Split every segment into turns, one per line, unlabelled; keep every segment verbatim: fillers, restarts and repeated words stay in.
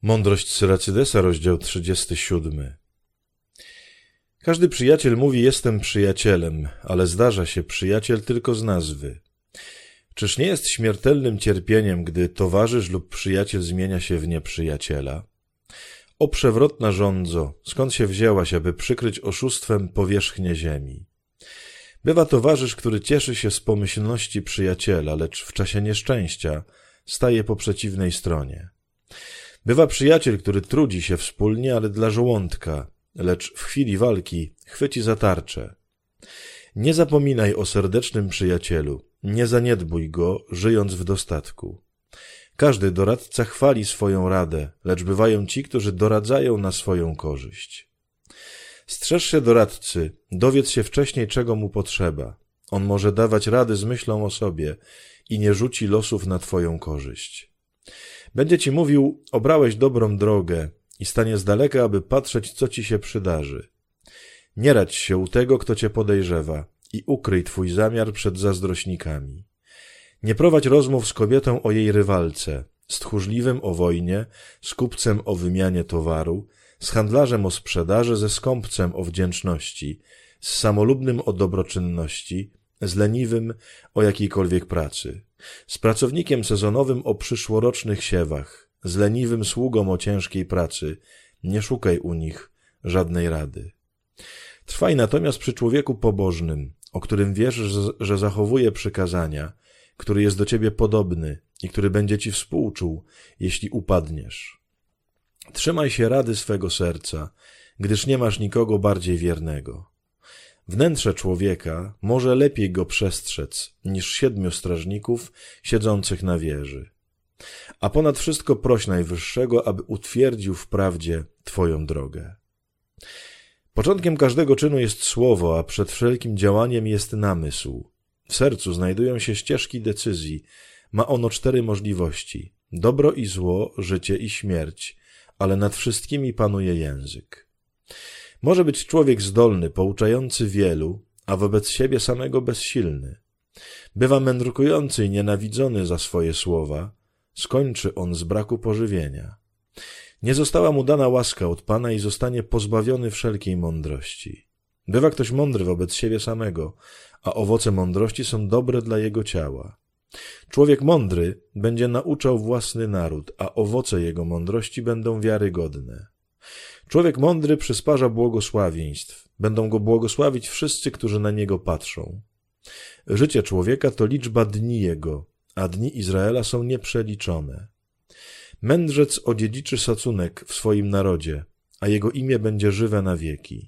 Mądrość Syracydesa, rozdział trzydziesty siódmy. Każdy przyjaciel mówi: jestem przyjacielem, ale zdarza się przyjaciel tylko z nazwy. Czyż nie jest śmiertelnym cierpieniem, gdy towarzysz lub przyjaciel zmienia się w nieprzyjaciela? O przewrotna żądzo, skąd się wzięłaś, aby przykryć oszustwem powierzchnię ziemi? Bywa towarzysz, który cieszy się z pomyślności przyjaciela, lecz w czasie nieszczęścia staje po przeciwnej stronie. Bywa przyjaciel, który trudzi się wspólnie, ale dla żołądka, lecz w chwili walki chwyci za tarczę. Nie zapominaj o serdecznym przyjacielu, nie zaniedbuj go, żyjąc w dostatku. Każdy doradca chwali swoją radę, lecz bywają ci, którzy doradzają na swoją korzyść. Strzeż się doradcy, dowiedz się wcześniej, czego mu potrzeba. On może dawać rady z myślą o sobie i nie rzuci losów na twoją korzyść. Będzie ci mówił: obrałeś dobrą drogę, i stanie z daleka, aby patrzeć, co ci się przydarzy. Nie radź się u tego, kto cię podejrzewa, i ukryj twój zamiar przed zazdrośnikami. Nie prowadź rozmów z kobietą o jej rywalce, z tchórzliwym o wojnie, z kupcem o wymianie towaru, z handlarzem o sprzedaży, ze skąpcem o wdzięczności, z samolubnym o dobroczynności, z leniwym o jakiejkolwiek pracy, z pracownikiem sezonowym o przyszłorocznych siewach, z leniwym sługą o ciężkiej pracy. Nie szukaj u nich żadnej rady. Trwaj natomiast przy człowieku pobożnym, o którym wiesz, że zachowuje przykazania, który jest do ciebie podobny i który będzie ci współczuł, jeśli upadniesz. Trzymaj się rady swego serca, gdyż nie masz nikogo bardziej wiernego. Wnętrze człowieka może lepiej go przestrzec niż siedmiu strażników siedzących na wieży. A ponad wszystko proś Najwyższego, aby utwierdził w prawdzie twoją drogę. Początkiem każdego czynu jest słowo, a przed wszelkim działaniem jest namysł. W sercu znajdują się ścieżki decyzji. Ma ono cztery możliwości: dobro i zło, życie i śmierć, ale nad wszystkimi panuje język. Może być człowiek zdolny, pouczający wielu, a wobec siebie samego bezsilny. Bywa mędrkujący i nienawidzony za swoje słowa, skończy on z braku pożywienia. Nie została mu dana łaska od Pana i zostanie pozbawiony wszelkiej mądrości. Bywa ktoś mądry wobec siebie samego, a owoce mądrości są dobre dla jego ciała. Człowiek mądry będzie nauczał własny naród, a owoce jego mądrości będą wiarygodne. Człowiek mądry przysparza błogosławieństw, będą go błogosławić wszyscy, którzy na niego patrzą. Życie człowieka to liczba dni jego, a dni Izraela są nieprzeliczone. Mędrzec odziedziczy szacunek w swoim narodzie, a jego imię będzie żywe na wieki.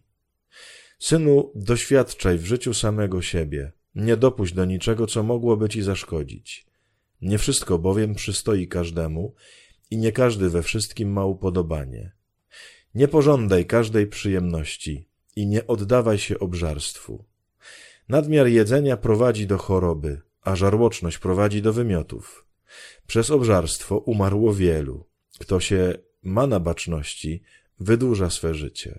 Synu, doświadczaj w życiu samego siebie, nie dopuść do niczego, co mogłoby ci zaszkodzić. Nie wszystko bowiem przystoi każdemu i nie każdy we wszystkim ma upodobanie. Nie pożądaj każdej przyjemności i nie oddawaj się obżarstwu. Nadmiar jedzenia prowadzi do choroby, a żarłoczność prowadzi do wymiotów. Przez obżarstwo umarło wielu. Kto się ma na baczności, wydłuża swe życie.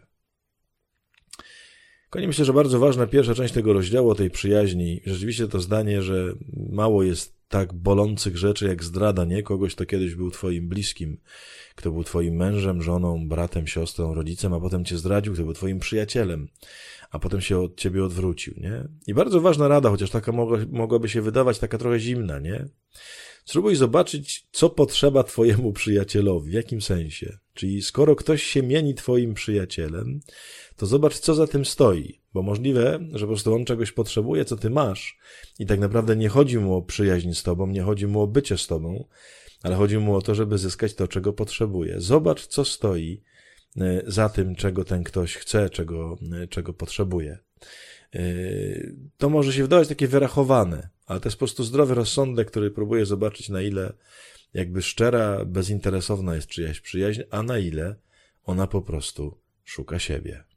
Konie, myślę, że bardzo ważna pierwsza część tego rozdziału o tej przyjaźni. Rzeczywiście to zdanie, że mało jest tak bolących rzeczy jak zdrada, nie? Kogoś, kto kiedyś był twoim bliskim, kto był twoim mężem, żoną, bratem, siostrą, rodzicem, a potem cię zdradził, kto był twoim przyjacielem, a potem się od ciebie odwrócił, nie? I bardzo ważna rada, chociaż taka mogła, mogłaby się wydawać taka trochę zimna, nie? Spróbuj zobaczyć, co potrzeba twojemu przyjacielowi, w jakim sensie. Czyli skoro ktoś się mieni twoim przyjacielem, to zobacz, co za tym stoi, bo możliwe, że po prostu on czegoś potrzebuje, co ty masz i tak naprawdę nie chodzi mu o przyjaźń z tobą, nie chodzi mu o bycie z tobą, ale chodzi mu o to, żeby zyskać to, czego potrzebuje. Zobacz, co stoi za tym, czego ten ktoś chce, czego, czego potrzebuje. To może się wydawać takie wyrachowane, ale to jest po prostu zdrowy rozsądek, który próbuje zobaczyć, na ile jakby szczera, bezinteresowna jest czyjaś przyjaźń, a na ile ona po prostu szuka siebie.